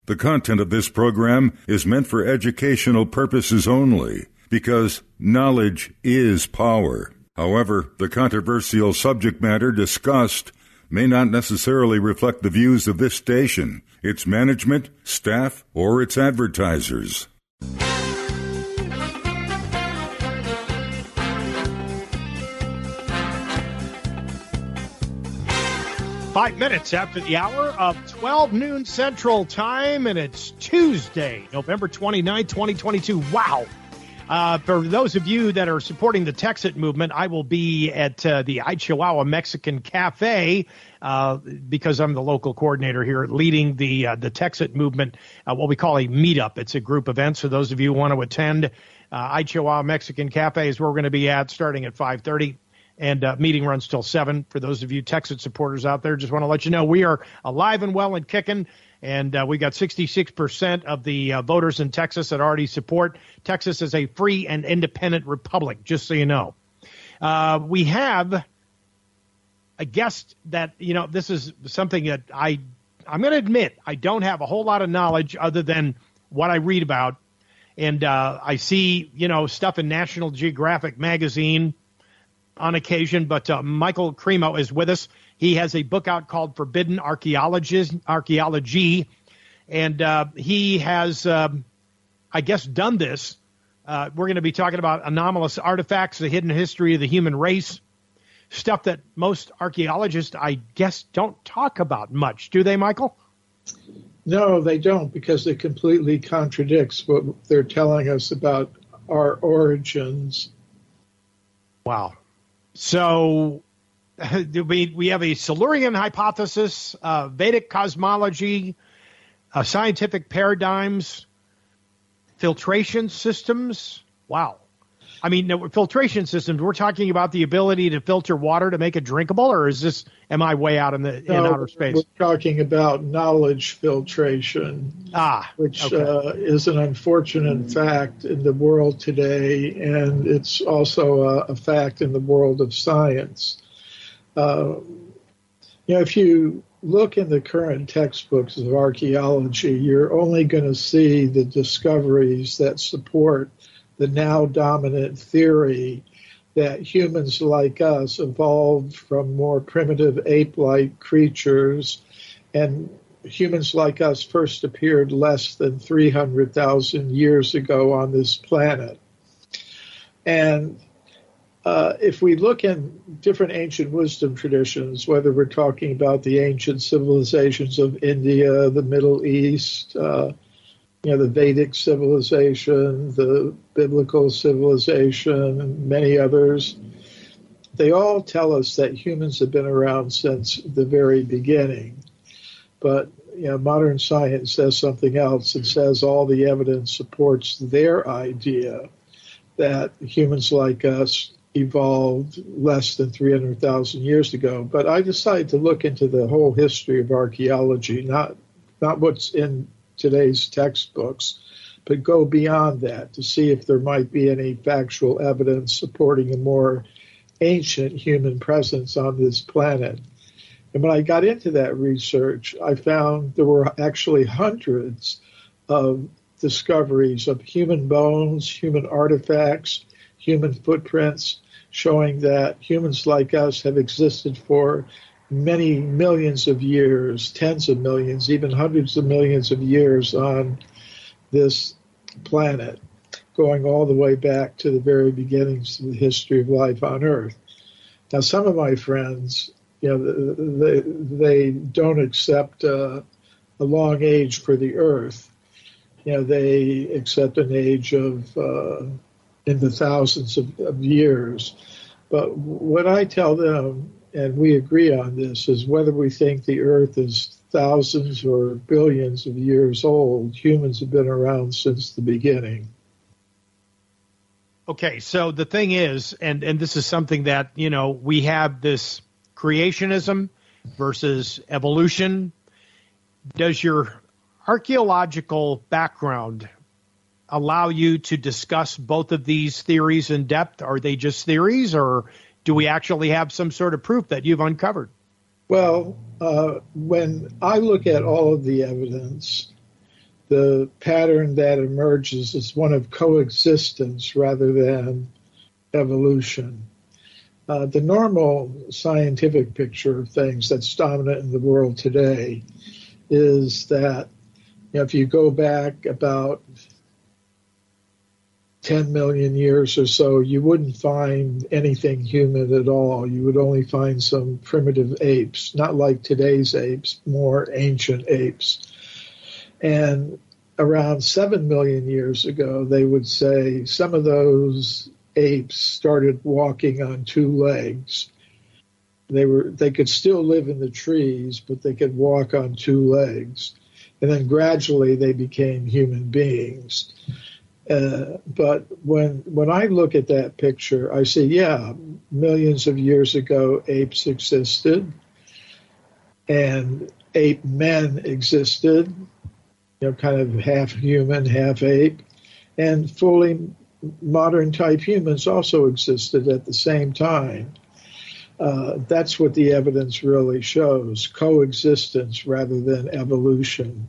The content of this program is meant for educational purposes only, because knowledge is power. However, the controversial subject matter discussed may not necessarily reflect the views of this station, its management, staff, or its advertisers. 5 minutes after the hour of 12 noon Central Time, and it's Tuesday, November 29th, 2022. Wow. For those of you that are supporting the Texit movement, I will be at the Chihuahua Mexican Cafe because I'm the local coordinator here leading the Texit movement, what we call a meetup. It's a group event, so those of you who want to attend, Chihuahua Mexican Cafe is where we're going to be at starting at 5:30. And meeting runs till 7. For those of you Texas supporters out there, just want to let you know we are alive and well and kicking. And we got 66% of the voters in Texas that already support Texas as a free and independent republic, just so you know. We have a guest that, this is something that I'm going to admit I don't have a whole lot of knowledge other than what I read about. And I see, stuff in National Geographic magazine on occasion, but Michael Cremo is with us. He has a book out called Forbidden Archaeology, and he has, done this. We're going to be talking about anomalous artifacts, the hidden history of the human race, stuff that most archaeologists, I guess, don't talk about much. Do they, Michael? No, they don't, because it completely contradicts what they're telling us about our origins. Wow. So we have a Silurian hypothesis, Vedic cosmology, scientific paradigms, filtration systems. Wow. I mean, filtration systems, we're talking about the ability to filter water to make it drinkable, or am I way out in outer space? We're talking about knowledge filtration, which is an unfortunate fact in the world today, and it's also a fact in the world of science. If you look in the current textbooks of archaeology, you're only going to see the discoveries that support the now dominant theory that humans like us evolved from more primitive ape-like creatures, and humans like us first appeared less than 300,000 years ago on this planet. And if we look in different ancient wisdom traditions, whether we're talking about the ancient civilizations of India, the Middle East, the Vedic civilization, the biblical civilization, and many others, they all tell us that humans have been around since the very beginning. But modern science says something else. It says all the evidence supports their idea that humans like us evolved less than 300,000 years ago. But I decided to look into the whole history of archaeology, not what's in today's textbooks, but go beyond that to see if there might be any factual evidence supporting a more ancient human presence on this planet. And when I got into that research, I found there were actually hundreds of discoveries of human bones, human artifacts, human footprints, showing that humans like us have existed for many millions of years, tens of millions, even hundreds of millions of years on this planet, going all the way back to the very beginnings of the history of life on Earth. Now, some of my friends, they don't accept a long age for the Earth. They accept an age of in the thousands of years. But what I tell them, and we agree on this, is whether we think the Earth is thousands or billions of years old, humans have been around since the beginning. Okay, so the thing is, and this is something that, we have this creationism versus evolution. Does your archaeological background allow you to discuss both of these theories in depth? Are they just theories, or do we actually have some sort of proof that you've uncovered? Well, when I look at all of the evidence, the pattern that emerges is one of coexistence rather than evolution. The normal scientific picture of things that's dominant in the world today is that, if you go back about 10 million years or so, you wouldn't find anything human at all. You would only find some primitive apes, not like today's apes, more ancient apes. And around 7 million years ago, they would say some of those apes started walking on two legs. They could still live in the trees, but they could walk on two legs. And then gradually they became human beings. But when I look at that picture, I see, millions of years ago, apes existed, and ape men existed, kind of half human, half ape, and fully modern type humans also existed at the same time. That's what the evidence really shows, coexistence rather than evolution.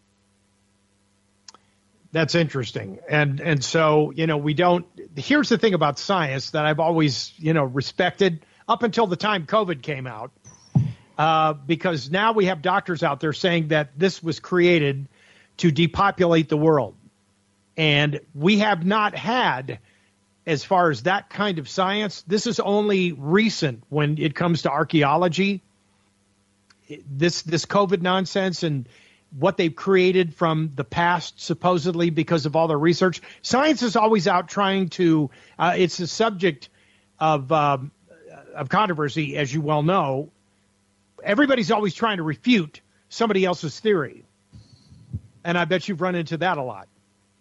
That's interesting. And so, here's the thing about science that I've always, respected up until the time COVID came out, because now we have doctors out there saying that this was created to depopulate the world. And we have not had, as far as that kind of science, this is only recent when it comes to archaeology, this COVID nonsense and what they've created from the past, supposedly because of all their research. Science is always out trying to, it's a subject of controversy, as you well know. Everybody's always trying to refute somebody else's theory. And I bet you've run into that a lot.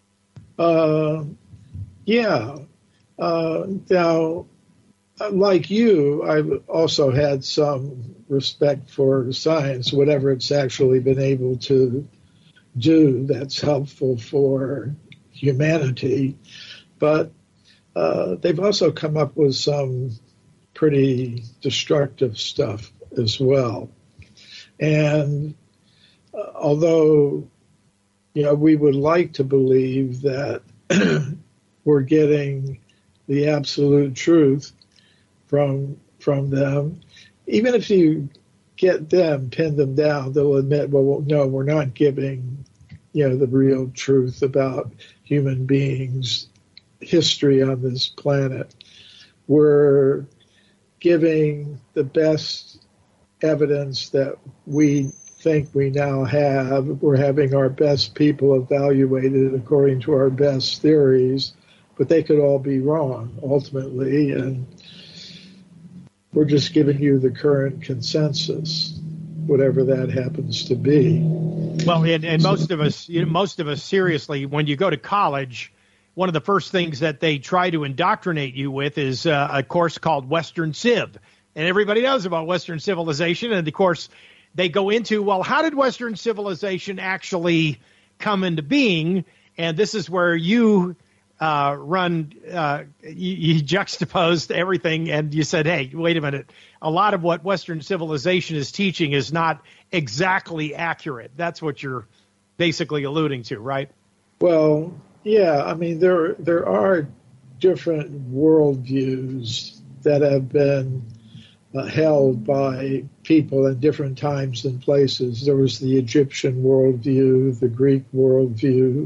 Now, like you, I've also had some respect for science, whatever it's actually been able to do that's helpful for humanity. But they've also come up with some pretty destructive stuff as well. And although, we would like to believe that we're getting the absolute truth from them, even if you get them, pin them down, they'll admit, well, no, we're not giving, the real truth about human beings' history on this planet. We're giving the best evidence that we think we now have. We're having our best people evaluated according to our best theories, but they could all be wrong ultimately, and we're just giving you the current consensus, whatever that happens to be. Well, and most of us, seriously, when you go to college, one of the first things that they try to indoctrinate you with is a course called Western Civ. And everybody knows about Western civilization. And, of course, they go into, well, how did Western civilization actually come into being? And this is where you you juxtaposed everything and you said, hey, wait a minute. A lot of what Western civilization is teaching is not exactly accurate. That's what you're basically alluding to, right? Well, yeah. I mean, there are different worldviews that have been held by people in different times and places. There was the Egyptian worldview, the Greek worldview.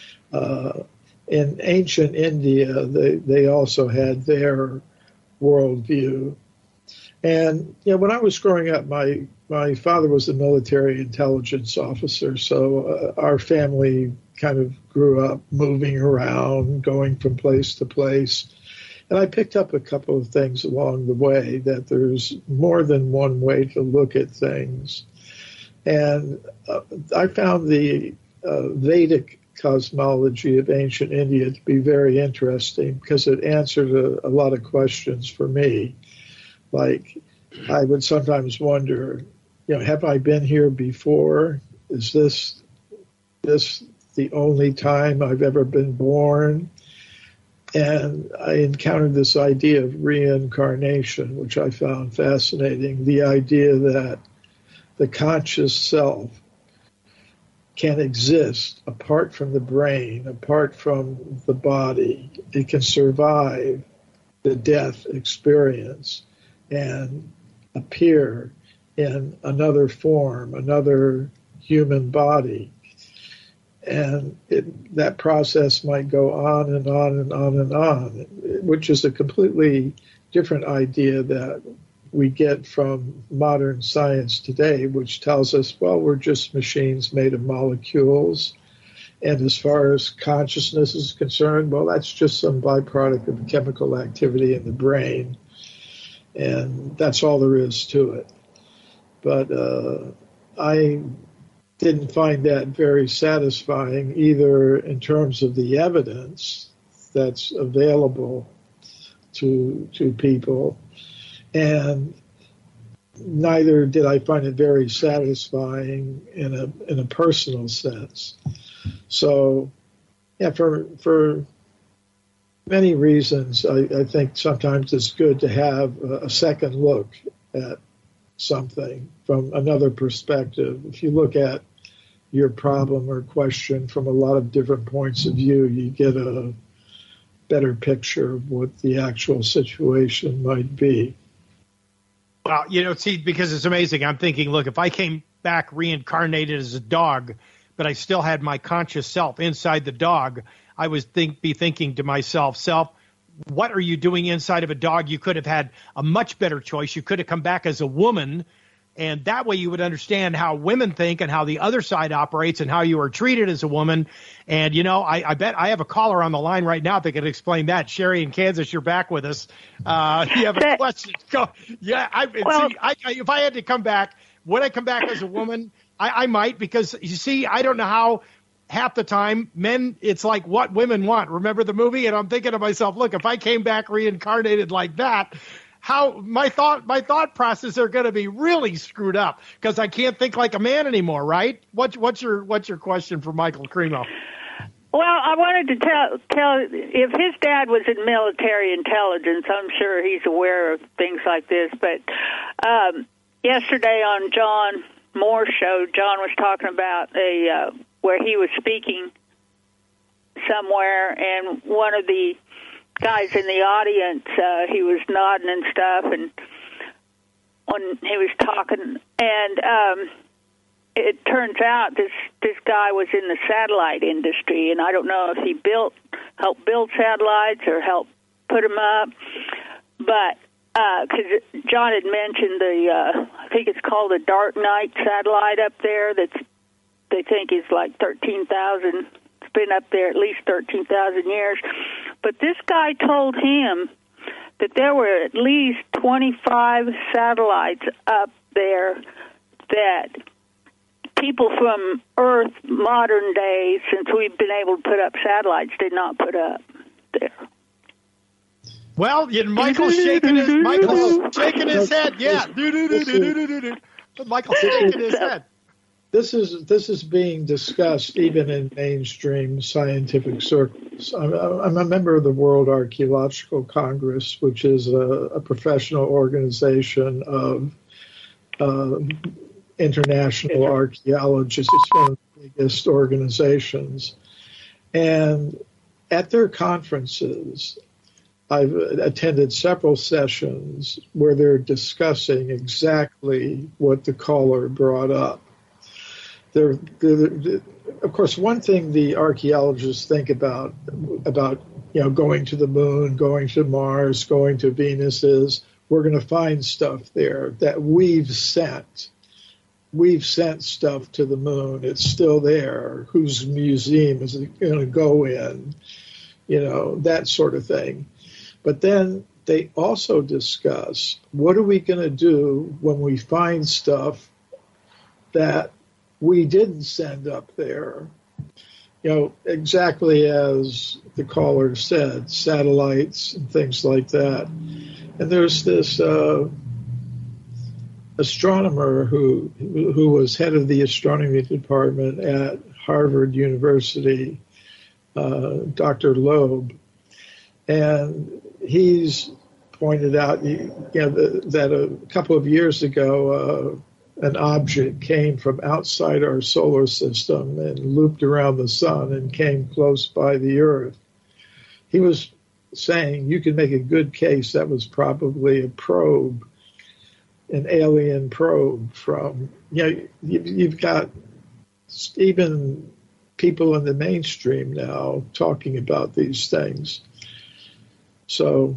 In ancient India, they also had their worldview. And, when I was growing up, my father was a military intelligence officer, so our family kind of grew up moving around, going from place to place. And I picked up a couple of things along the way, that there's more than one way to look at things. And I found the Vedic cosmology of ancient India to be very interesting because it answered a lot of questions for me. Like, I would sometimes wonder, have I been here before? Is this the only time I've ever been born? And I encountered this idea of reincarnation, which I found fascinating. The idea that the conscious self can exist apart from the brain, apart from the body. It can survive the death experience and appear in another form, another human body. And that process might go on and on and on and on, which is a completely different idea that we get from modern science today, which tells us, well, we're just machines made of molecules. And as far as consciousness is concerned, well, that's just some byproduct of chemical activity in the brain. And that's all there is to it. But I didn't find that very satisfying, either in terms of the evidence that's available to people, and neither did I find it very satisfying in a personal sense. So, yeah, for many reasons, I think sometimes it's good to have a second look at something from another perspective. If you look at your problem or question from a lot of different points of view, you get a better picture of what the actual situation might be. Well, see, because it's amazing. I'm thinking, look, if I came back reincarnated as a dog, but I still had my conscious self inside the dog, I would be thinking to myself, what are you doing inside of a dog? You could have had a much better choice. You could have come back as a woman, and that way you would understand how women think and how the other side operates and how you are treated as a woman. And, I bet I have a caller on the line right now that can explain that. Sherry in Kansas, you're back with us. You have a question. Go. Yeah, if I had to come back, would I come back as a woman? I might, because, you see, I don't know how half the time men, it's like what women want. Remember the movie? And I'm thinking to myself, look, if I came back reincarnated like that, how my thought process are going to be really screwed up, because I can't think like a man anymore, right? What's your question for Michael Cremo? Well, I wanted to tell if his dad was in military intelligence, I'm sure he's aware of things like this. But yesterday on John Moore's show, John was talking about where he was speaking somewhere, and one of the guys in the audience, he was nodding and stuff, and when he was talking, and it turns out this guy was in the satellite industry, and I don't know if he helped build satellites or helped put them up, but because John had mentioned I think it's called the Dark Knight satellite up there they think is like 13,000. It's been up there at least 13,000 years. But this guy told him that there were at least 25 satellites up there that people from Earth, modern day, since we've been able to put up satellites, did not put up there. Well, Michael's shaking his head. Yeah. Michael's shaking his head. This is being discussed even in mainstream scientific circles. I'm a member of the World Archaeological Congress, which is a professional organization of international archaeologists. It's one of the biggest organizations. And at their conferences, I've attended several sessions where they're discussing exactly what the caller brought up. Of course, one thing the archaeologists think about going to the moon, going to Mars, going to Venus is we're going to find stuff there that we've sent. We've sent stuff to the moon. It's still there. Whose museum is it going to go in? That sort of thing. But then they also discuss, what are we going to do when we find stuff that we didn't send up there? Exactly as the caller said, satellites and things like that. And there's this astronomer who was head of the astronomy department at Harvard University, Dr. Loeb, and he's pointed out that a couple of years ago, an object came from outside our solar system and looped around the sun and came close by the Earth. He was saying you can make a good case that was probably a probe, an alien probe from, you've got even people in the mainstream now talking about these things. So,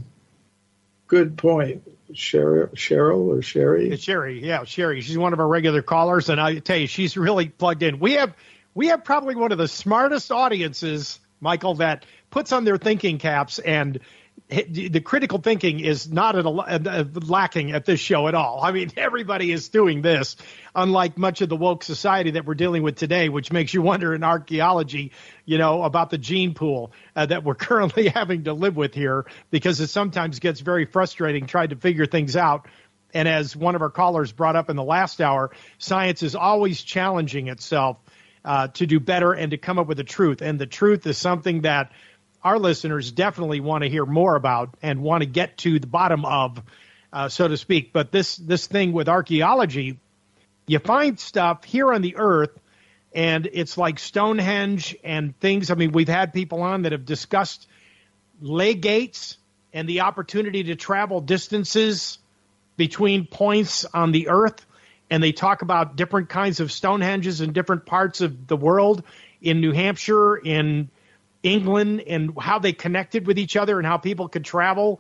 good point. Cheryl or Sherry? It's Sherry, yeah, Sherry. She's one of our regular callers, and I tell you, she's really plugged in. We have probably one of the smartest audiences, Michael, that puts on their thinking caps, and the critical thinking is not lacking at this show at all. I mean, everybody is doing this, unlike much of the woke society that we're dealing with today, which makes you wonder in archaeology, about the gene pool that we're currently having to live with here, because it sometimes gets very frustrating trying to figure things out. And as one of our callers brought up in the last hour, science is always challenging itself to do better and to come up with the truth. And the truth is something that our listeners definitely want to hear more about and want to get to the bottom of, so to speak. But this thing with archaeology, you find stuff here on the earth, and it's like Stonehenge and things. I mean, we've had people on that have discussed ley gates and the opportunity to travel distances between points on the earth. And they talk about different kinds of Stonehenges in different parts of the world, in New Hampshire, in England, and how they connected with each other and how people could travel.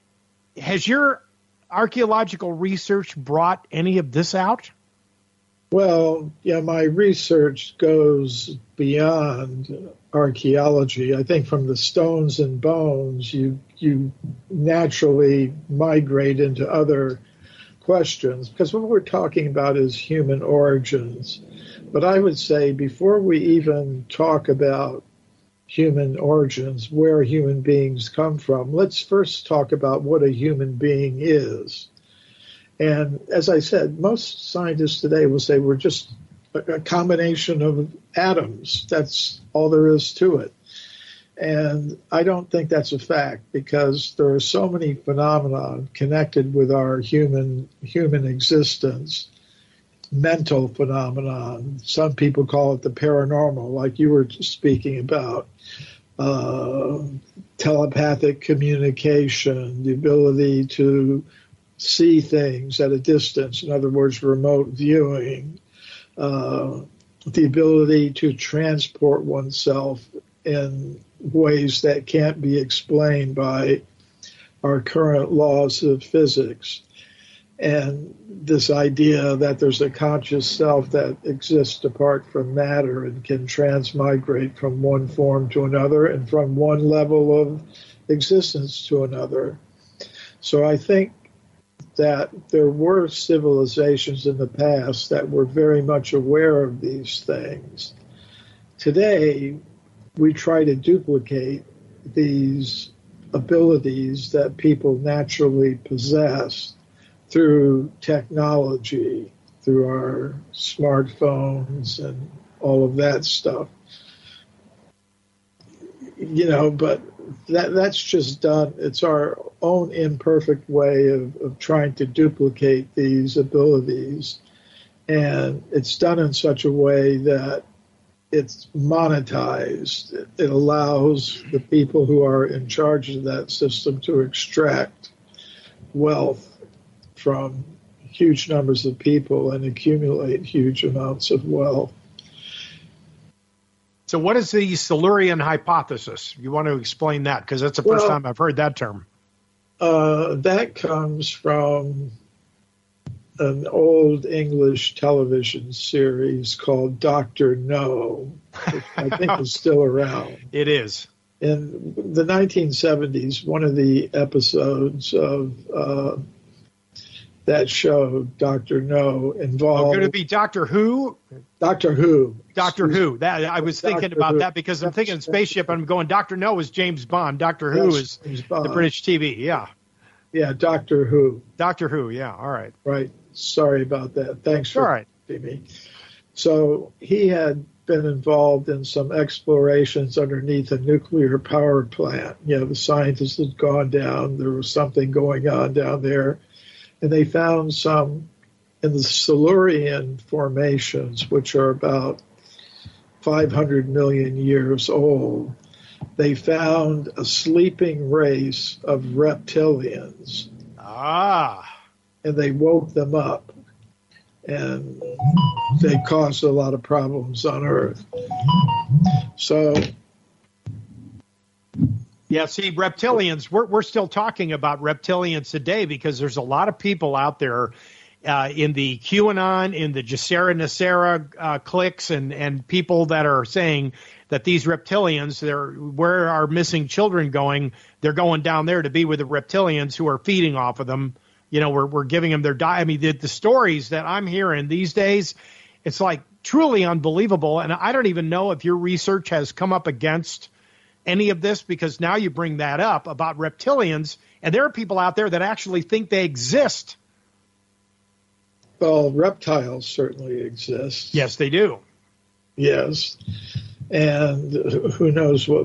Has your archaeological research brought any of this out? Well, yeah, my research goes beyond archaeology. I think from the stones and bones, you naturally migrate into other questions, because what we're talking about is human origins. But I would say before we even talk about human origins, where human beings come from, let's first talk about what a human being is. And as I said, most scientists today will say we're just a combination of atoms. That's all there is to it. And I don't think that's a fact, because there are so many phenomena connected with our human existence, mental phenomenon. Some people call it the paranormal, like you were speaking about. Telepathic communication, the ability to see things at a distance, in other words, remote viewing, the ability to transport oneself in ways that can't be explained by our current laws of physics. And this idea that there's a conscious self that exists apart from matter and can transmigrate from one form to another and from one level of existence to another. So I think that there were civilizations in the past that were very much aware of these things. Today, we try to duplicate these abilities that people naturally possess through technology, through our smartphones and all of that stuff. But that's just done. It's our own imperfect way of trying to duplicate these abilities. And it's done in such a way that it's monetized. It allows the people who are in charge of that system to extract wealth from huge numbers of people and accumulate huge amounts of wealth. So what is the Silurian hypothesis? You want to explain that, because that's the first time I've heard that term. That comes from an old English television series called Dr. No, which I think is still around. It is. In the 1970s, one of the episodes of that show, Dr. No, involved... Could it be Doctor Who? Doctor Who. Doctor Who. That I was thinking about that, because I'm thinking spaceship, and I'm going, Dr. No is James Bond. Doctor Who is the British TV, yeah. Yeah, Doctor Who. Doctor Who, yeah, all right. Right. Sorry about that. Thanks for asking me. So he had been involved in some explorations underneath a nuclear power plant. The scientists had gone down. There was something going on down there. And they found some in the Silurian formations, which are about 500 million years old, they found a sleeping race of reptilians. And they woke them up, and they caused a lot of problems on Earth. So, yeah, see, reptilians, we're still talking about reptilians today because there's a lot of people out there in the QAnon, in the Gesera Nacera cliques, and people that are saying that these reptilians, where are missing children going? They're going down there to be with the reptilians who are feeding off of them. You know, we're giving them their diet. I mean, the stories that I'm hearing these days, it's like truly unbelievable. And I don't even know if your research has come up against any of this, because now you bring that up about reptilians, and there are people out there that actually think they exist. Well, reptiles certainly exist. Yes, they do. Yes. And who knows what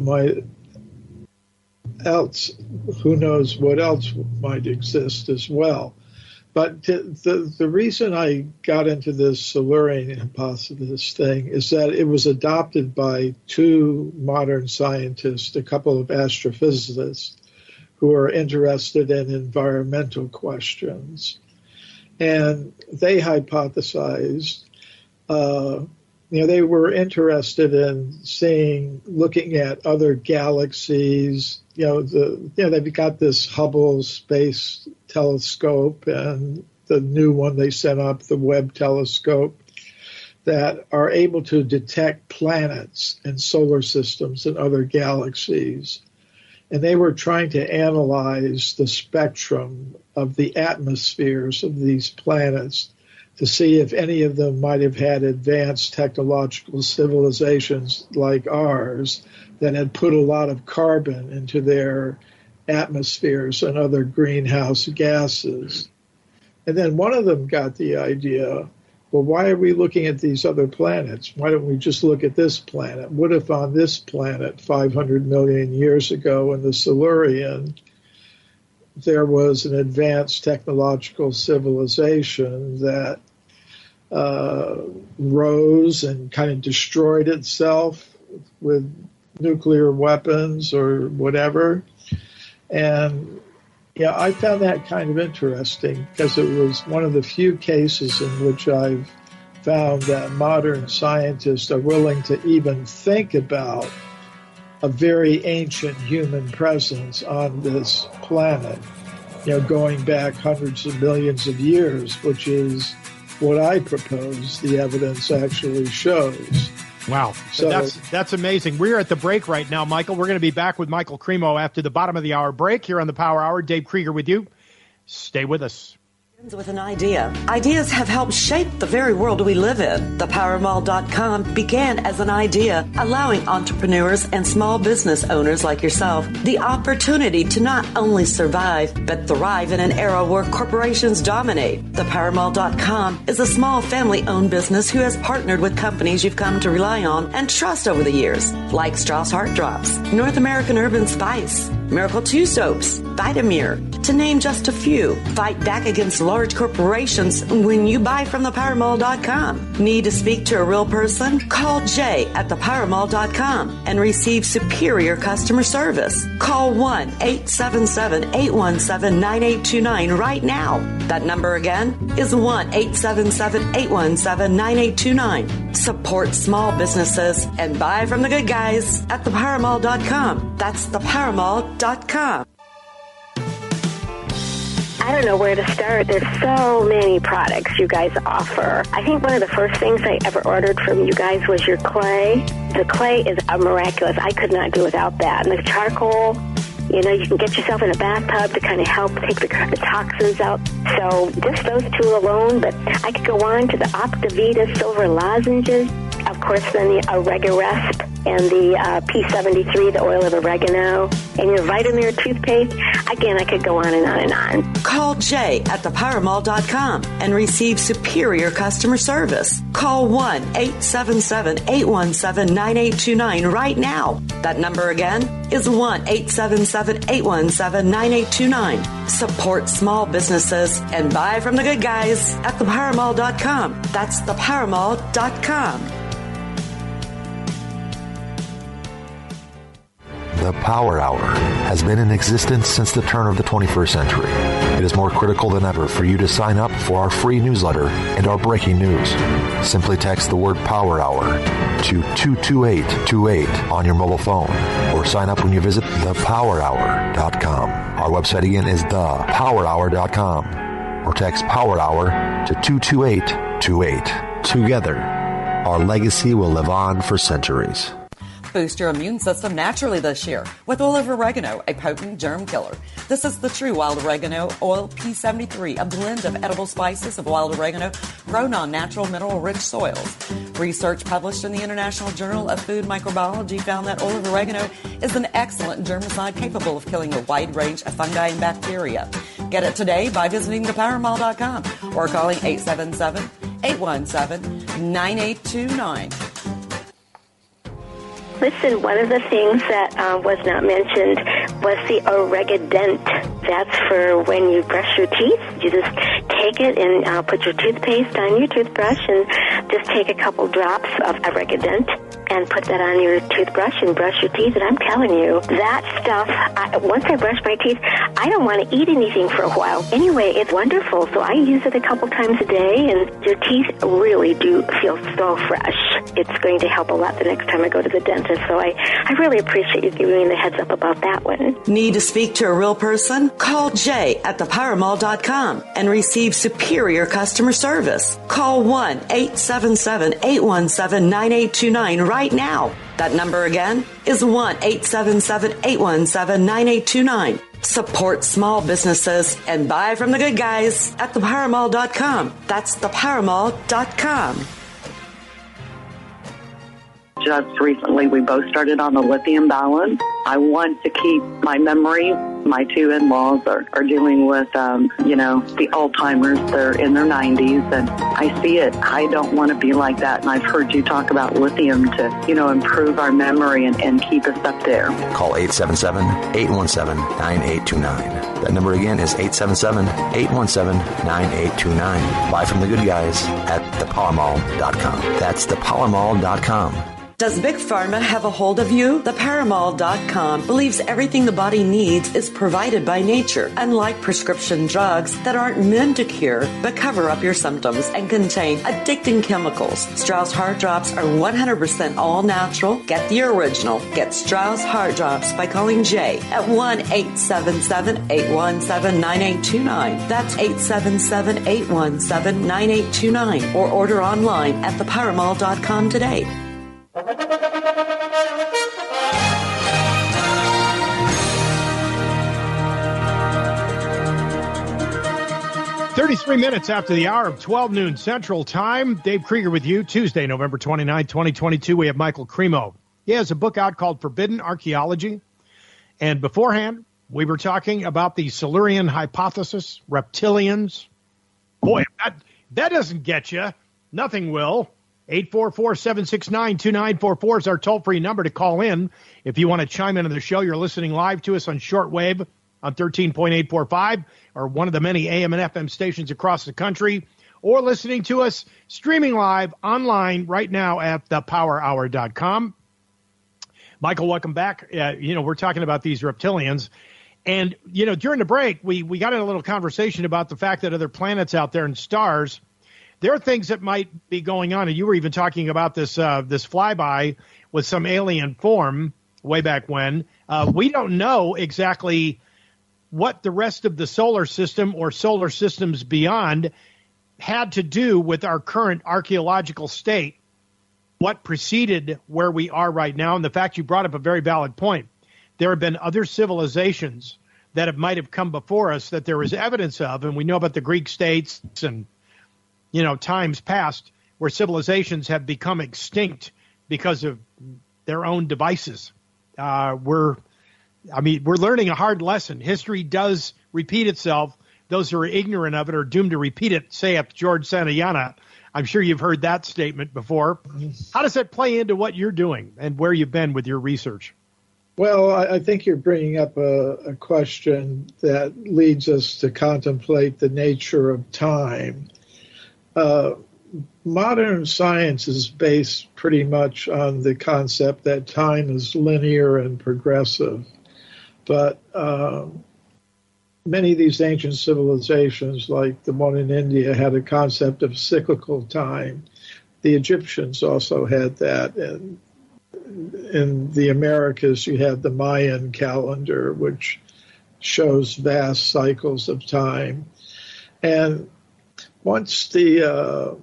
else might exist as well. But the reason I got into this Silurian hypothesis thing is that it was adopted by two modern scientists, a couple of astrophysicists, who are interested in environmental questions. And they hypothesized, they were interested in looking at other galaxies. They've got this Hubble Space Telescope and the new one they sent up, the Webb Telescope, that are able to detect planets and solar systems and other galaxies. And they were trying to analyze the spectrum of the atmospheres of these planets to see if any of them might have had advanced technological civilizations like ours that had put a lot of carbon into their atmospheres and other greenhouse gases. And then one of them got the idea, well, why are we looking at these other planets? Why don't we just look at this planet? What if on this planet 500 million years ago in the Silurian, there was an advanced technological civilization that rose and kind of destroyed itself with nuclear weapons or whatever. And I found that kind of interesting because it was one of the few cases in which I've found that modern scientists are willing to even think about a very ancient human presence on this planet, going back hundreds of millions of years, which is what I propose the evidence actually shows. Wow. So that's amazing. We're at the break right now, Michael. We're going to be back with Michael Cremo after the bottom of the hour break here on the Power Hour. Dave Krieger with you. Stay with us. With an idea. Ideas have helped shape the very world we live in. ThePowerMall.com began as an idea, allowing entrepreneurs and small business owners like yourself the opportunity to not only survive, but thrive in an era where corporations dominate. ThePowerMall.com is a small family-owned business who has partnered with companies you've come to rely on and trust over the years, like Strauss Heart Drops, North American Urban Spice, Miracle 2 Soaps, Vitamir, to name just a few. Fight back against large corporations when you buy from ThePowerMall.com. Need to speak to a real person? Call Jay at ThePowerMall.com and receive superior customer service. Call 1-877-817-9829 right now. That number again is 1-877-817-9829. Support small businesses and buy from the good guys at ThePowerMall.com. That's ThePowerMall.com. I don't know where to start. There's so many products you guys offer. I think one of the first things I ever ordered from you guys was your clay. The clay is miraculous. I could not do without that. And the charcoal, you can get yourself in a bathtub to kind of help take the toxins out. So just those two alone, but I could go on to the Optavita silver lozenges. Of course, then the Oregarest and the P73, the oil of oregano, and your Vitamir toothpaste. Again, I could go on and on and on. Call Jay at thepowermall.com and receive superior customer service. Call 1-877-817-9829 right now. That number again is 1-877-817-9829. Support small businesses and buy from the good guys at thepowermall.com. That's thepowermall.com. The Power Hour has been in existence since the turn of the 21st century. It is more critical than ever for you to sign up for our free newsletter and our breaking news. Simply text the word Power Hour to 22828 on your mobile phone or sign up when you visit thepowerhour.com. Our website again is thepowerhour.com or text Power Hour to 22828. Together, our legacy will live on for centuries. Boost your immune system naturally this year with oil of oregano, a potent germ killer. This is the true wild oregano oil P73, a blend of edible spices of wild oregano grown on natural mineral-rich soils. Research published in the International Journal of Food Microbiology found that oil of oregano is an excellent germicide capable of killing a wide range of fungi and bacteria. Get it today by visiting thepowermall.com or calling 877-817-9829. Listen, one of the things that was not mentioned was the Oregadent. That's for when you brush your teeth. You just take it and put your toothpaste on your toothbrush and just take a couple drops of Oregadent and put that on your toothbrush and brush your teeth. And I'm telling you, that stuff, once I brush my teeth, I don't want to eat anything for a while. Anyway, it's wonderful. So I use it a couple times a day, and your teeth really do feel so fresh. It's going to help a lot the next time I go to the dentist. So I really appreciate you giving me the heads up about that one. Need to speak to a real person? Call Jay at thepowermall.com and receive superior customer service. Call 1-877-817-9829 right now. That number again is 1-877-817-9829. Support small businesses and buy from the good guys at thepowermall.com. That's thepowermall.com. Just recently, we both started on the lithium balance. I want to keep my memory. My two in-laws are dealing with, the Alzheimer's. They're in their 90s, and I see it. I don't want to be like that, and I've heard you talk about lithium to, improve our memory and keep us up there. Call 877-817-9829. That number again is 877-817-9829. Buy from the good guys at thepowermall.com. That's thepowermall.com. Does Big Pharma have a hold of you? ThePowermall.com believes everything the body needs is provided by nature, unlike prescription drugs that aren't meant to cure but cover up your symptoms and contain addicting chemicals. Strauss Heart Drops are 100% all natural. Get the original. Get Strauss Heart Drops by calling Jay at 1-877-817-9829. That's 877-817-9829. Or order online at thepowermall.com today. 33 minutes after the hour of 12 noon Central Time. Dave Krieger with you. Tuesday, November 29, 2022. We have Michael Cremo. He has a book out called Forbidden Archaeology. And beforehand, we were talking about the Silurian hypothesis, reptilians. Boy, that doesn't get you. Nothing will. 844-769-2944 is our toll-free number to call in. If you want to chime in on the show, you're listening live to us on shortwave on 13.845 or one of the many AM and FM stations across the country, or listening to us streaming live online right now at thepowerhour.com. Michael, welcome back. We're talking about these reptilians. And, during the break, we got in a little conversation about the fact that other planets out there and stars, there are things that might be going on, and you were even talking about this flyby with some alien form way back when. We don't know exactly what the rest of the solar system or solar systems beyond had to do with our current archaeological state, what preceded where we are right now. And the fact you brought up a very valid point. There have been other civilizations that might have come before us that there was evidence of, and we know about the Greek states and times past where civilizations have become extinct because of their own devices. We're learning a hard lesson. History does repeat itself. Those who are ignorant of it are doomed to repeat it, say up George Santayana. I'm sure you've heard that statement before. How does that play into what you're doing and where you've been with your research? Well, I think you're bringing up a question that leads us to contemplate the nature of time. Modern science is based pretty much on the concept that time is linear and progressive. But many of these ancient civilizations, like the one in India, had a concept of cyclical time. The Egyptians also had that. And in the Americas, you have the Mayan calendar, which shows vast cycles of time. And once the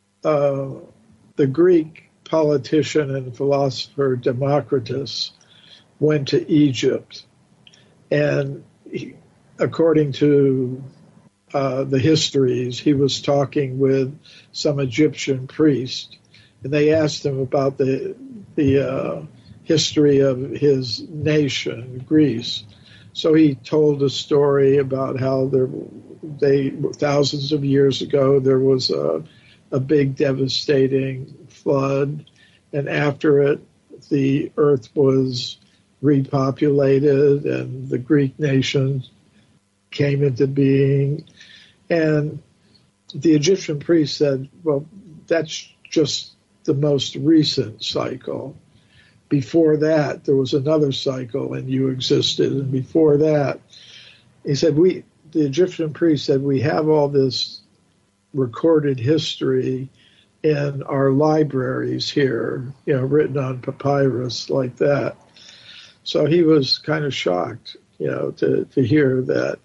Greek politician and philosopher Democritus went to Egypt, and according to the histories, he was talking with some Egyptian priest, and they asked him about the history of his nation, Greece. So he told a story about how thousands of years ago there was a big devastating flood, and after it, the earth was repopulated and the Greek nation came into being. And the Egyptian priest said, well, that's just the most recent cycle. Before that, there was another cycle and you existed. And before that, he said, the Egyptian priest said, we have all this recorded history in our libraries here, written on papyrus like that. So he was kind of shocked, to hear that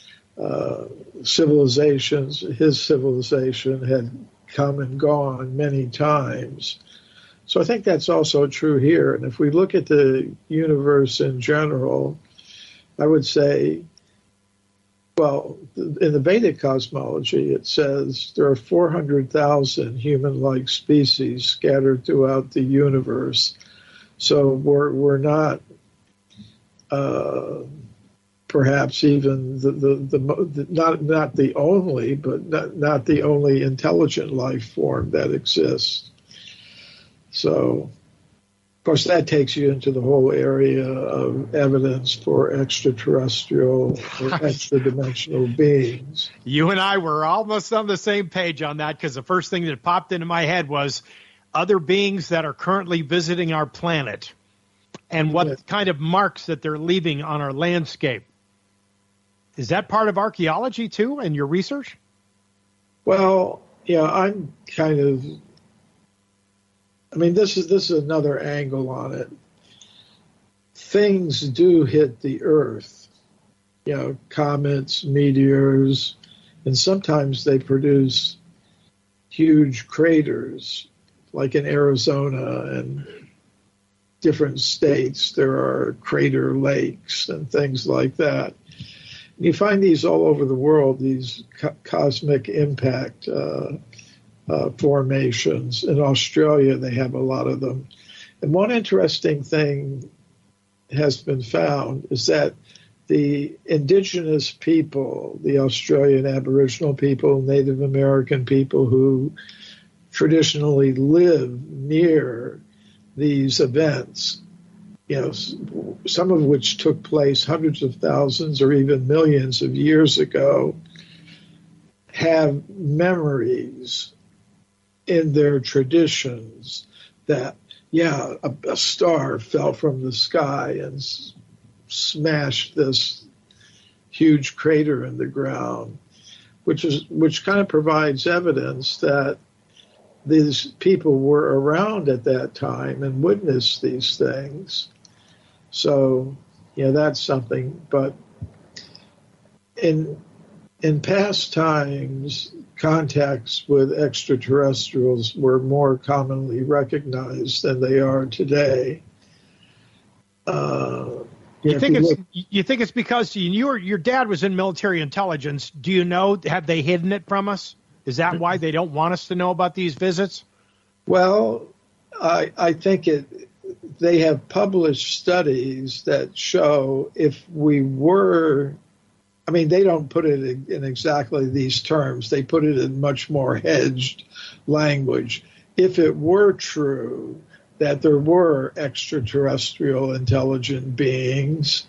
his civilization had come and gone many times. So I think that's also true here. And if we look at the universe in general, I would say, well, in the Vedic cosmology, it says there are 400,000 human-like species scattered throughout the universe. So we're not perhaps even not the only, but not the only intelligent life form that exists. So, of course, that takes you into the whole area of evidence for extraterrestrial or extra-dimensional beings. You and I were almost on the same page on that, because the first thing that popped into my head was other beings that are currently visiting our planet and what kind of marks that they're leaving on our landscape. Is that part of archaeology, too, and your research? Well, I'm kind of... this is another angle on it. Things do hit the Earth, comets, meteors, and sometimes they produce huge craters, like in Arizona and different states. There are crater lakes and things like that. And you find these all over the world, these cosmic impact formations. In Australia, they have a lot of them. And one interesting thing has been found is that the indigenous people, the Australian Aboriginal people, Native American people who traditionally live near these events, some of which took place hundreds of thousands or even millions of years ago, have memories in their traditions that, a star fell from the sky and smashed this huge crater in the ground, which kind of provides evidence that these people were around at that time and witnessed these things. So, that's something. But in past times, contacts with extraterrestrials were more commonly recognized than they are today. You think it's because your dad was in military intelligence? Do you know? Have they hidden it from us? Is that why they don't want us to know about these visits? Well, I think they have published studies that show if we were, I mean, they don't put it in exactly these terms. They put it in much more hedged language. If it were true that there were extraterrestrial intelligent beings,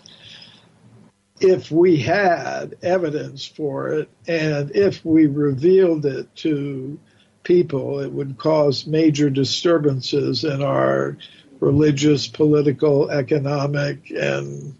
if we had evidence for it, and if we revealed it to people, it would cause major disturbances in our religious, political, economic, and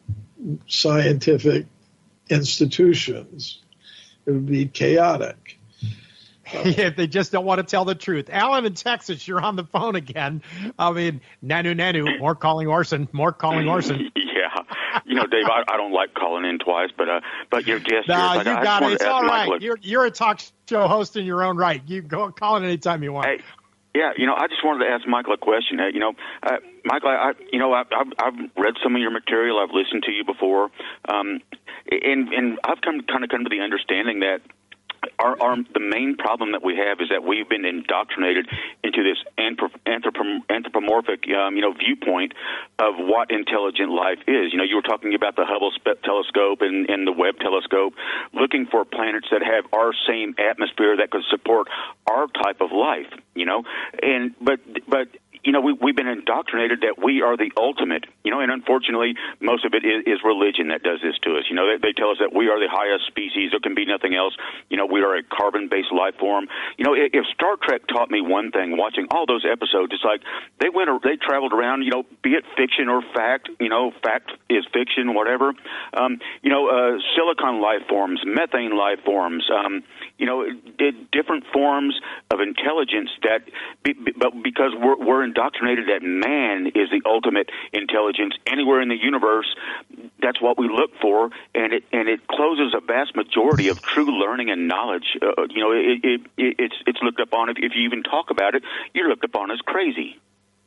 scientific institutions. It would be chaotic. If they just don't want to tell the truth. Alan in Texas, you're on the phone again. I mean, Nanu, more calling Orson. Yeah. You know, Dave, I don't like calling in twice, but your guest no, here. You got it. It's all right. You're a talk show host in your own right. You go call in anytime you want. Hey, yeah, you know, I just wanted to ask Michael a question. Michael, I've read some of your material. I've listened to you before, and I've come to the understanding that the main problem that we have is that we've been indoctrinated into this anthropomorphic, viewpoint of what intelligent life is. You know, you were talking about the Hubble telescope and the Webb telescope, looking for planets that have our same atmosphere that could support our type of life. You know, but. You know, we've been indoctrinated that we are the ultimate, you know, and unfortunately, most of it is religion that does this to us. You know, they tell us that we are the highest species. There can be nothing else. You know, we are a carbon-based life form. You know, if Star Trek taught me one thing, watching all those episodes, it's like they traveled around, you know, be it fiction or fact, you know, fact is fiction, whatever. Silicon life forms, methane life forms, different forms of intelligence but because we're indoctrinated that man is the ultimate intelligence anywhere in the universe, that's what we look for, and it closes a vast majority of true learning and knowledge. It's looked upon, if you even talk about it, you're looked upon as crazy.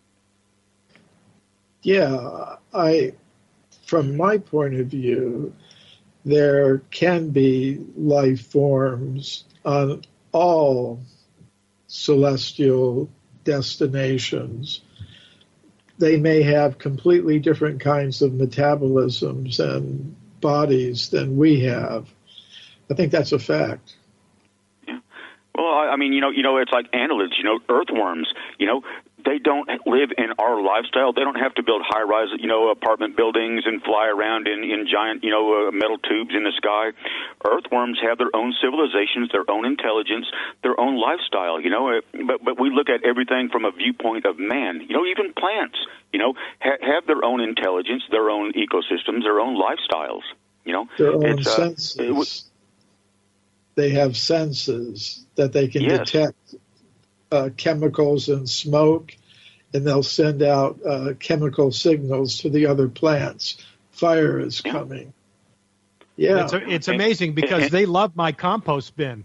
Yeah, from my point of view, there can be life forms on all celestial destinations. They may have completely different kinds of metabolisms and bodies than we have. I think that's a fact. Yeah. Well, I mean, it's like annelids, earthworms, they don't live in our lifestyle. They don't have to build high-rise, apartment buildings and fly around in giant, metal tubes in the sky. Earthworms have their own civilizations, their own intelligence, their own lifestyle, But we look at everything from a viewpoint of man. Even plants, have their own intelligence, their own ecosystems, their own lifestyles. Their own senses. They have senses that they can detect chemicals and smoke, and they'll send out chemical signals to the other plants. Fire is coming. Yeah. It's amazing because they love my compost bin.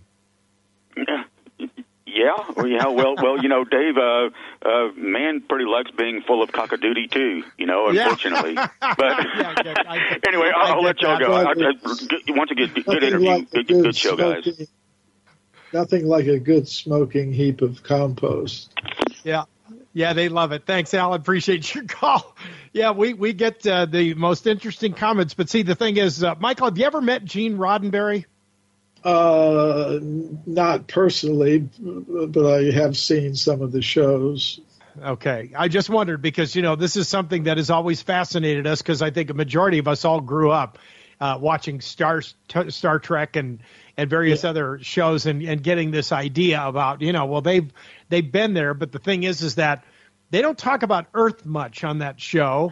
Yeah. Well, Dave, man pretty likes being full of cockadoodie too, unfortunately. But anyway, I'll let y'all go. Once again, good interview, good show, guys. Nothing like a good smoking heap of compost. Yeah, they love it. Thanks, Alan. Appreciate your call. Yeah, we get the most interesting comments. But see, the thing is, Michael, have you ever met Gene Roddenberry? Not personally, but I have seen some of the shows. Okay. I just wondered because, this is something that has always fascinated us because I think a majority of us all grew up watching Star Trek and various other shows and getting this idea about, they've been there. But the thing is that they don't talk about Earth much on that show.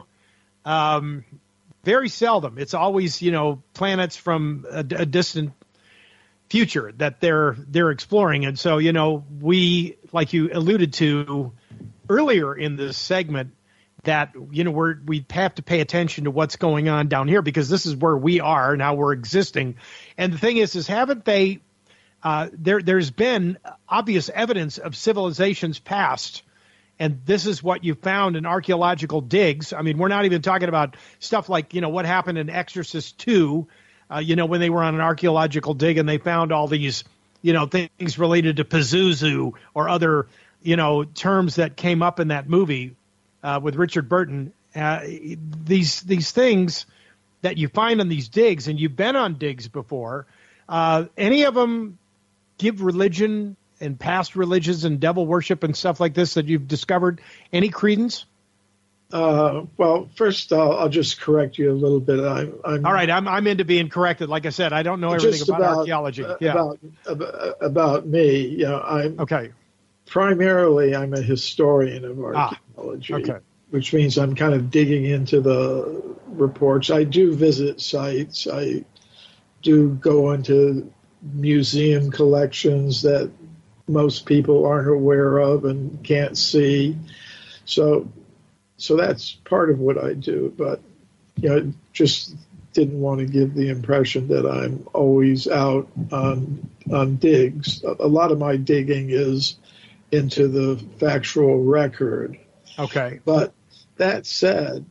Very seldom. It's always, planets from a distant future that they're exploring. And so, we, like you alluded to earlier in this segment, that, we have to pay attention to what's going on down here because this is where we are now. We're existing. And the thing is haven't they, there's been obvious evidence of civilizations past. And this is what you found in archaeological digs. I mean, we're not even talking about stuff like, what happened in Exorcist 2, when they were on an archaeological dig and they found all these, things related to Pazuzu or other, terms that came up in that movie with Richard Burton. These things that you find on these digs, and you've been on digs before. Any of them give religion and past religions and devil worship and stuff like this that you've discovered any credence? Well, first I'll just correct you a little bit. I'm all right. I'm into being corrected. Like I said, I don't know everything about archaeology. About me, I'm okay. Primarily, I'm a historian of archaeology, which means I'm kind of digging into the reports. I do visit sites. I do go into museum collections that most people aren't aware of and can't see. So that's part of what I do. But just didn't want to give the impression that I'm always out on digs. A lot of my digging is into the factual record. Okay. But that said,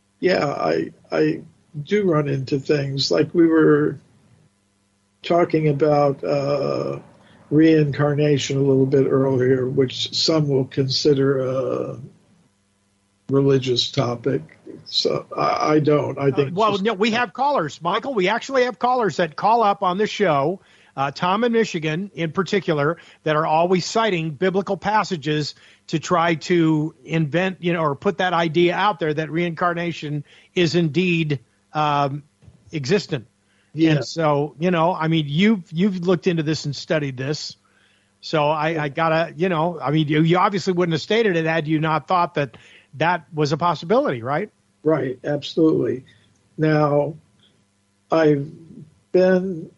I do run into things like we were talking about reincarnation a little bit earlier, which some will consider a religious topic. So I don't. I think. We have callers, Michael. We actually have callers that call up on the show. Tom in Michigan, in particular, that are always citing biblical passages to try to invent, or put that idea out there that reincarnation is indeed existent. Yeah. And so, you've looked into this and studied this. So I gotta, you obviously wouldn't have stated it had you not thought that was a possibility, right? Right. Absolutely. Now, I've been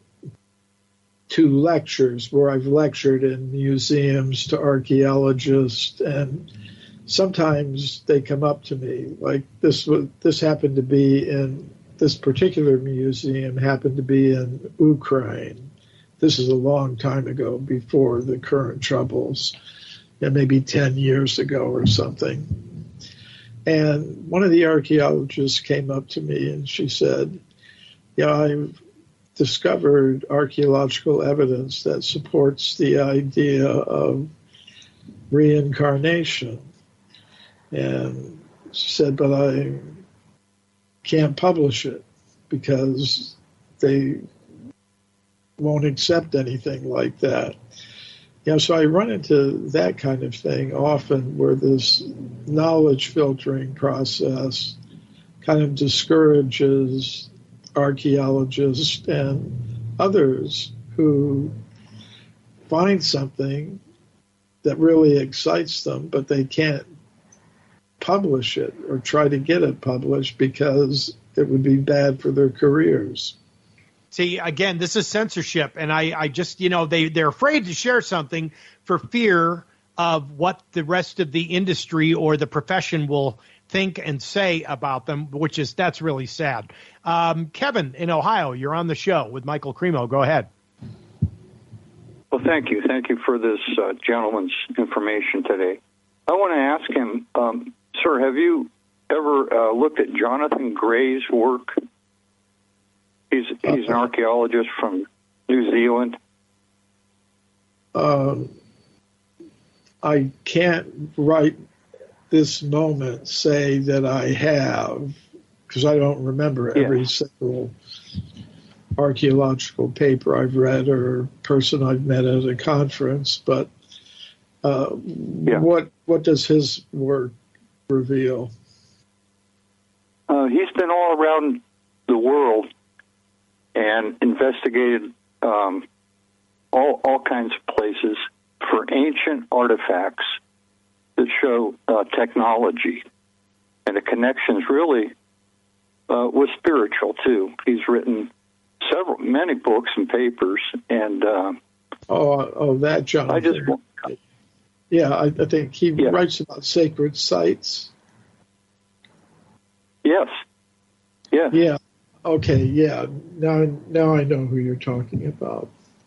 to lectures where I've lectured in museums to archaeologists, and sometimes they come up to me like this happened to be in this particular museum happened to be in Ukraine. This is a long time ago, before the current troubles, maybe 10 years ago or something. And one of the archaeologists came up to me and she said, I've discovered archaeological evidence that supports the idea of reincarnation. And she said, but I can't publish it because they won't accept anything like that. So I run into that kind of thing often, where this knowledge filtering process kind of discourages archaeologists and others who find something that really excites them, but they can't publish it or try to get it published because it would be bad for their careers. See, again, this is censorship, and I just, they're afraid to share something for fear of what the rest of the industry or the profession will think and say about them, that's really sad. Kevin in Ohio, you're on the show with Michael Cremo. Go ahead. Well, thank you. Thank you for this gentleman's information today. I want to ask him, sir, have you ever looked at Jonathan Gray's work? He's an archaeologist from New Zealand. I can't right this moment say that I have, because I don't remember every single archaeological paper I've read or person I've met at a conference. But what does his work reveal? He's been all around the world and investigated all kinds of places for ancient artifacts that show technology, and the connections really was spiritual too. He's written many books and papers, and that Jonathan. I think he writes about sacred sites. Yes. Yeah. Yeah. Okay. Yeah. Now I know who you're talking about.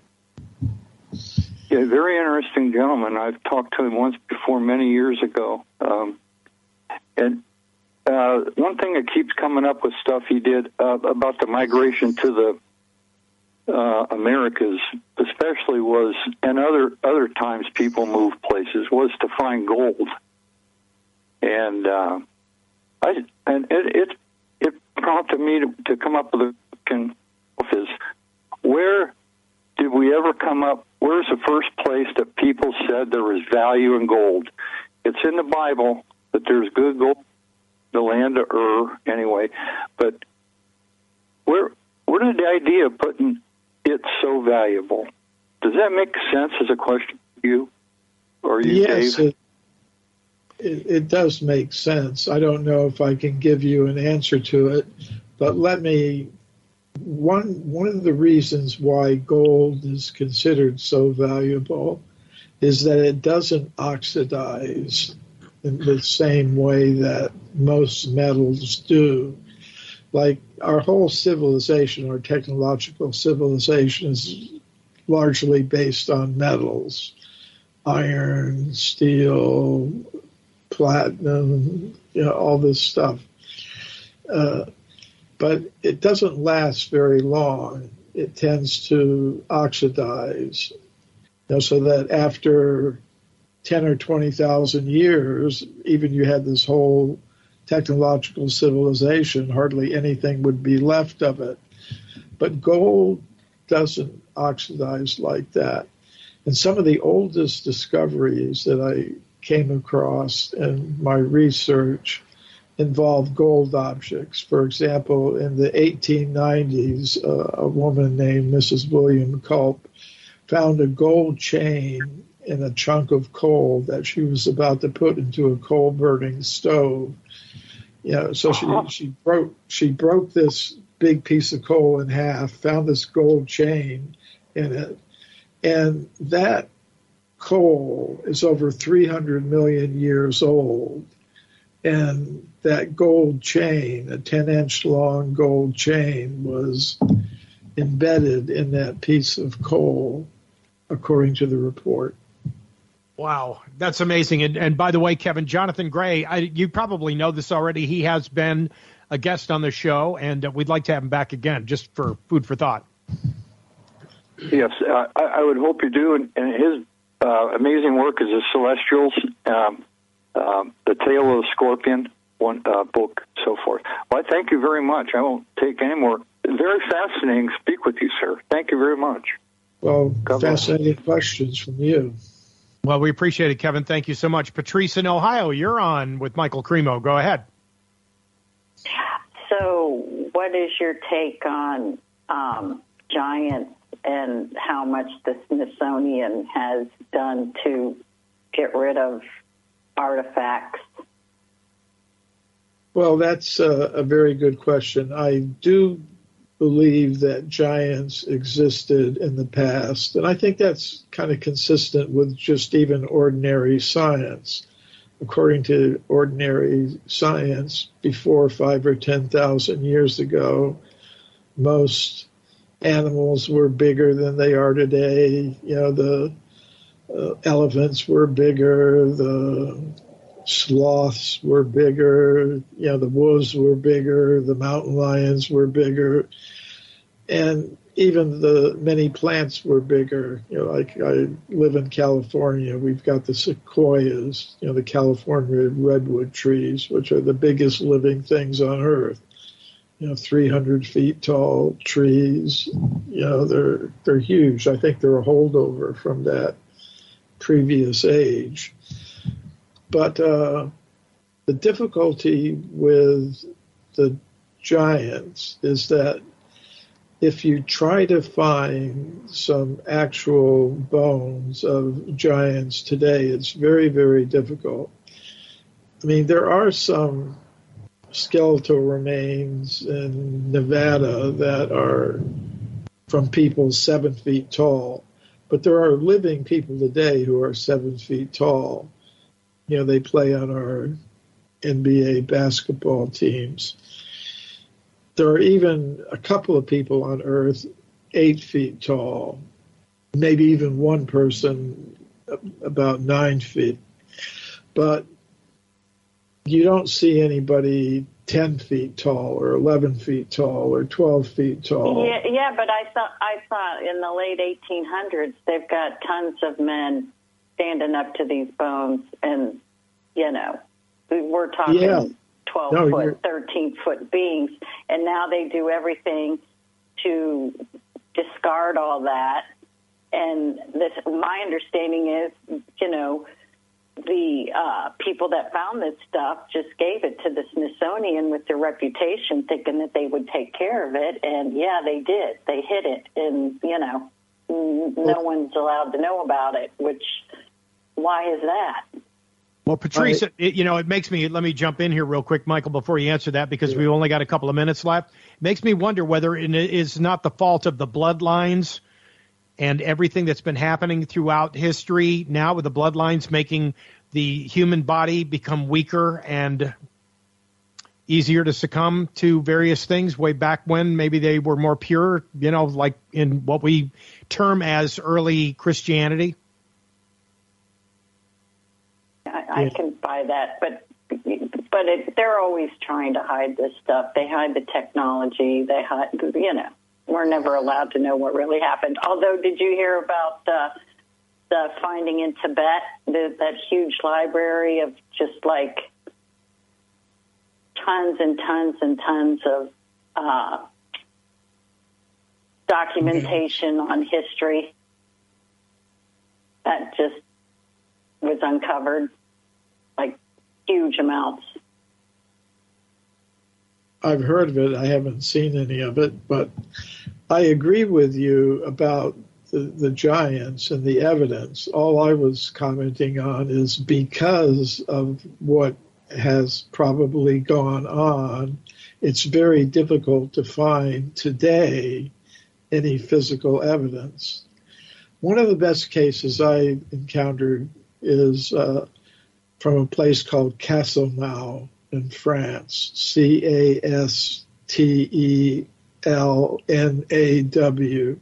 Yeah, very interesting gentleman. I've talked to him once before, many years ago. And one thing that keeps coming up with stuff he did about the migration to Americas, especially, was, and other times people moved places, was to find gold. And it prompted me to come up with a question: is where did we ever come up? Where's the first place that people said there was value in gold? It's in the Bible that there's good gold, the land of Ur, anyway. But where did the idea of putting it so valuable? Does that make sense as a question to you? Or you, yes, Dave? It does make sense. I don't know if I can give you an answer to it, but let me. One of the reasons why gold is considered so valuable is that it doesn't oxidize in the same way that most metals do. Like our whole civilization, our technological civilization is largely based on metals: iron, steel, platinum, all this stuff. But it doesn't last very long. It tends to oxidize, so that after 10 or 20,000 years, even you had this whole technological civilization, hardly anything would be left of it. But gold doesn't oxidize like that. And some of the oldest discoveries that I came across in my research involve gold objects. For example, in the 1890s, a woman named Mrs. William Culp found a gold chain in a chunk of coal that she was about to put into a coal-burning stove. So she broke this big piece of coal in half, found this gold chain in it, and that coal is over 300 million years old. And that gold chain, a 10-inch long gold chain, was embedded in that piece of coal, according to the report. Wow, that's amazing. And by the way, Kevin, Jonathan Gray, you probably know this already. He has been a guest on the show, and we'd like to have him back again, just for food for thought. Yes, I would hope you do. And his amazing work is The Celestials, The Tale of the Scorpion, one book, so forth. Well, I thank you very much. I won't take any more. Very fascinating to speak with you, sir. Thank you very much. Well, fascinating questions from you. Well, we appreciate it, Kevin. Thank you so much. Patrice in Ohio, you're on with Michael Cremo. Go ahead. So what is your take on giants and how much the Smithsonian has done to get rid of artifacts? Well, that's a very good question. I do believe that giants existed in the past, and I think that's kind of consistent with just even ordinary science. According to ordinary science, before 5,000 or 10,000 years ago, most animals were bigger than they are today. The elephants were bigger, the sloths were bigger, the wolves were bigger, the mountain lions were bigger, and even the many plants were bigger. Like I live in California, we've got the sequoias, the California redwood trees, which are the biggest living things on Earth. 300 feet tall trees. They're huge. I think they're a holdover from that previous age. But the difficulty with the giants is that if you try to find some actual bones of giants today, it's very, very difficult. I mean, there are some skeletal remains in Nevada that are from people 7 feet tall, but there are living people today who are 7 feet tall. They play on our NBA basketball teams. There are even a couple of people on Earth 8 feet tall, maybe even one person about 9 feet. But you don't see anybody 10 feet tall or 11 feet tall or 12 feet tall. Yeah, but I thought in the late 1800s, they've got tons of men standing up to these bones, and, we're talking 12-foot, 13-foot beings, and now they do everything to discard all that. And my understanding is, the people that found this stuff just gave it to the Smithsonian with their reputation, thinking that they would take care of it. And, yeah, they did. They hid it. And, no one's allowed to know about it, why is that? Well, Patrice, it makes me, let me jump in here real quick, Michael, before you answer that, because we've only got a couple of minutes left. It makes me wonder whether it is not the fault of the bloodlines and everything that's been happening throughout history now, with the bloodlines making the human body become weaker and easier to succumb to various things way back when maybe they were more pure, like in what we term as early Christianity. I can buy that, but they're always trying to hide this stuff. They hide the technology. They hide, we're never allowed to know what really happened. Although, did you hear about the finding in Tibet, that huge library of just like tons and tons and tons of documentation on history that just was uncovered, like huge amounts. I've heard of it. I haven't seen any of it, but I agree with you about the giants and the evidence. All I was commenting on is because of what has probably gone on, it's very difficult to find today any physical evidence. One of the best cases I encountered is from a place called Castelnau in France, Castelnaw.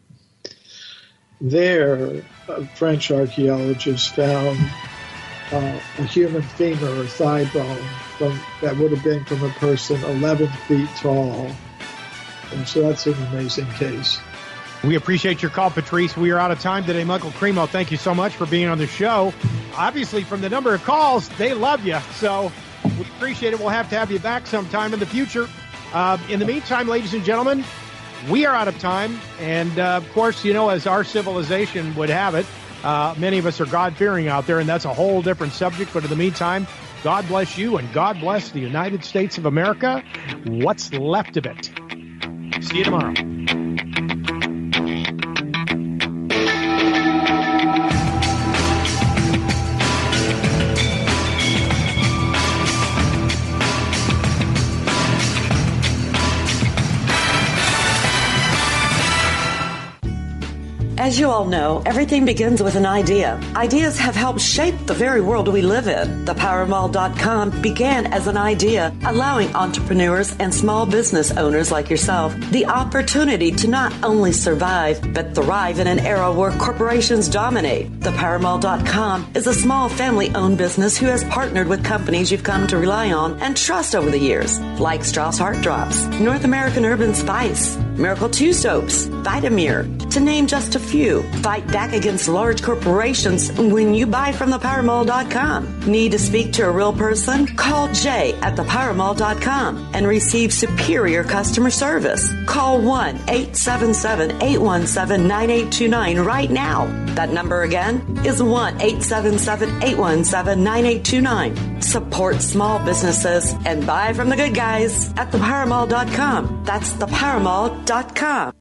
There, French archaeologists found a human femur or thigh bone that would have been from a person 11 feet tall. And so that's an amazing case. We appreciate your call, Patrice. We are out of time today. Michael Cremo, thank you so much for being on the show. Obviously, from the number of calls, they love you. So we appreciate it. We'll have to have you back sometime in the future. In the meantime, ladies and gentlemen, we are out of time. And, of course, as our civilization would have it, many of us are God-fearing out there, and that's a whole different subject. But in the meantime, God bless you, and God bless the United States of America. What's left of it. See you tomorrow. As you all know, everything begins with an idea. Ideas have helped shape the very world we live in. ThePowerMall.com began as an idea, allowing entrepreneurs and small business owners like yourself the opportunity to not only survive, but thrive in an era where corporations dominate. ThePowerMall.com is a small family-owned business who has partnered with companies you've come to rely on and trust over the years, like Strauss Heart Drops, North American Urban Spice, Miracle 2 Soaps, Vitamir, to name just a few. Fight back against large corporations when you buy from ThePowerMall.com. Need to speak to a real person? Call Jay at ThePowerMall.com and receive superior customer service. Call 1-877-817-9829 right now. That number again is 1-877-817-9829. Support small businesses and buy from the good guys at ThePowerMall.com. That's ThePowerMall.com.